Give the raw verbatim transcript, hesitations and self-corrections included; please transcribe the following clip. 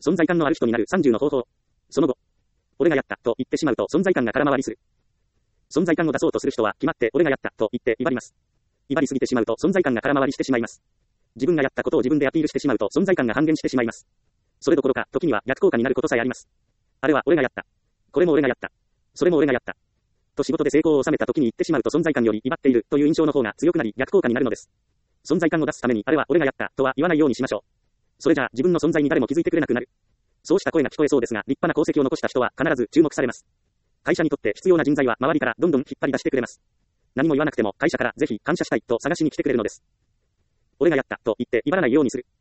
存在感のある人になるさんじゅうの方法。その後、俺がやったと言ってしまうと存在感が空回りする。存在感を出そうとする人は決まって俺がやったと言って威張ります。威張りすぎてしまうと存在感が空回りしてしまいます。自分がやったことを自分でアピールしてしまうと存在感が半減してしまいます。それどころか、時には逆効果になることさえあります。あれは俺がやった。これも俺がやった。それも俺がやった。と仕事で成功を収めた時に言ってしまうと存在感より威張っているという印象の方が強くなり逆効果になるのです。存在感を出すためにあれは俺がやったとは言わないようにしましょう。それじゃあ自分の存在に誰も気づいてくれなくなる。そうした声が聞こえそうですが、立派な功績を残した人は必ず注目されます。会社にとって必要な人材は周りからどんどん引っ張り出してくれます。何も言わなくても会社からぜひ感謝したいと探しに来てくれるのです。俺がやったと言って威張らないようにする。